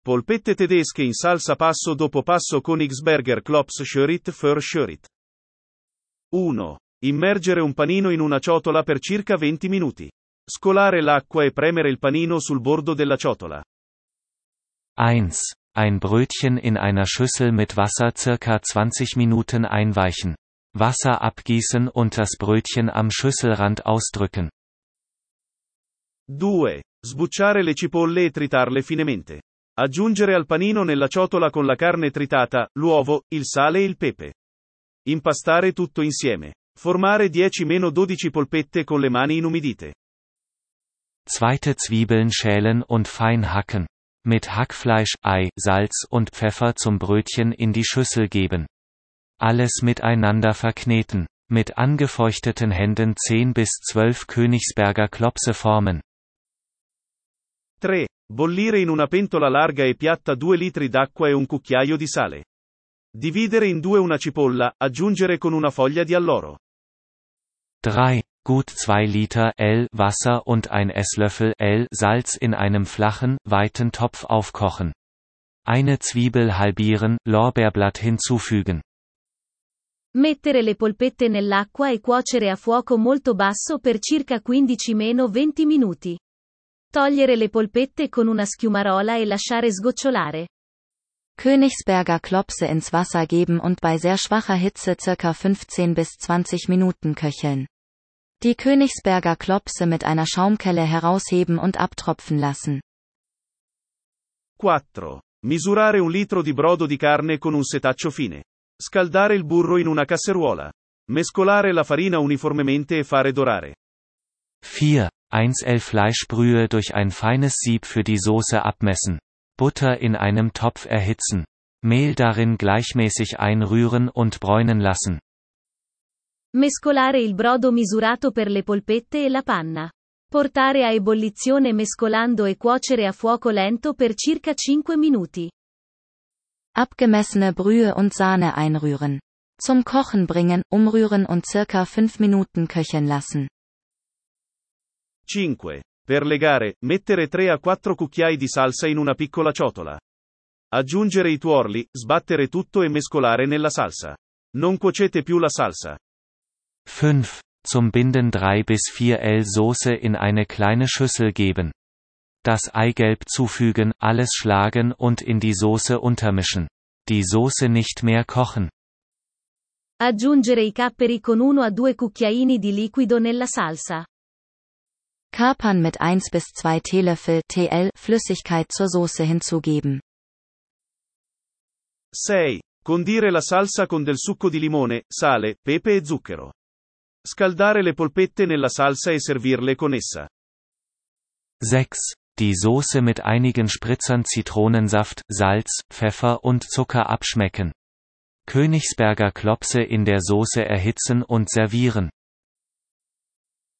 Polpette tedesche in salsa passo dopo passo Königsberger Klops Schritt für Schritt. 1. Immergere un panino in una ciotola per circa 20 minuti. Scolare l'acqua e premere il panino sul bordo della ciotola. 1. Ein Brötchen in einer Schüssel mit Wasser circa 20 Minuten einweichen. Wasser abgießen und das Brötchen am Schüsselrand ausdrücken. 2. Sbucciare le cipolle e tritarle finemente. Aggiungere al panino nella ciotola con la carne tritata, l'uovo, il sale e il pepe. Impastare tutto insieme. Formare 10-12 polpette con le mani inumidite. 2. Zwiebeln schälen und fein hacken. Mit Hackfleisch, Ei, Salz und Pfeffer zum Brötchen in die Schüssel geben. Alles miteinander verkneten. Mit angefeuchteten Händen 10 bis 12 Königsberger Klopse formen. 3. Bollire in una pentola larga e piatta 2 litri d'acqua e un cucchiaio di sale. Dividere in due una cipolla, aggiungere con una foglia di alloro. 3. Gut 2 Liter L Wasser und ein Esslöffel L Salz in einem flachen, weiten Topf aufkochen. Eine Zwiebel halbieren, Lorbeerblatt hinzufügen. Mettere le polpette nell'acqua e cuocere a fuoco molto basso per circa 15-20 minuti. Togliere le polpette con una schiumarola e lasciare sgocciolare. Königsberger Klopse ins Wasser geben und bei sehr schwacher Hitze circa 15 bis 20 Minuten köcheln. Die Königsberger Klopse mit einer Schaumkelle herausheben und abtropfen lassen. 4. Misurare un litro di brodo di carne con un setaccio fine. Scaldare il burro in una casseruola. Mescolare la farina uniformemente e fare dorare. 4. 1 L Fleischbrühe durch ein feines Sieb für die Soße abmessen. Butter in einem Topf erhitzen. Mehl darin gleichmäßig einrühren und bräunen lassen. Mescolare il brodo misurato per le polpette e la panna. Portare a ebollizione mescolando e cuocere a fuoco lento per circa 5 minuti. Abgemessene Brühe und Sahne einrühren. Zum Kochen bringen, umrühren und circa 5 Minuten köcheln lassen. 5. Per legare, mettere 3 a 4 cucchiai di salsa in una piccola ciotola. Aggiungere i tuorli, sbattere tutto e mescolare nella salsa. Non cuocete più la salsa. 5. Zum Binden 3 bis 4 L Soße in eine kleine Schüssel geben. Das Eigelb zufügen, alles schlagen und in die Soße untermischen. Die Soße nicht mehr kochen. Aggiungere i capperi con 1 a 2 cucchiaini di liquido nella salsa. Kapern mit 1 bis 2 Teelöffel TL Flüssigkeit zur Soße hinzugeben. 6. Condire la salsa con del succo di limone, sale, pepe e zucchero. Scaldare le polpette nella salsa e servirle con essa. 6. Die Soße mit einigen Spritzern Zitronensaft, Salz, Pfeffer und Zucker abschmecken. Königsberger Klopse in der Soße erhitzen und servieren.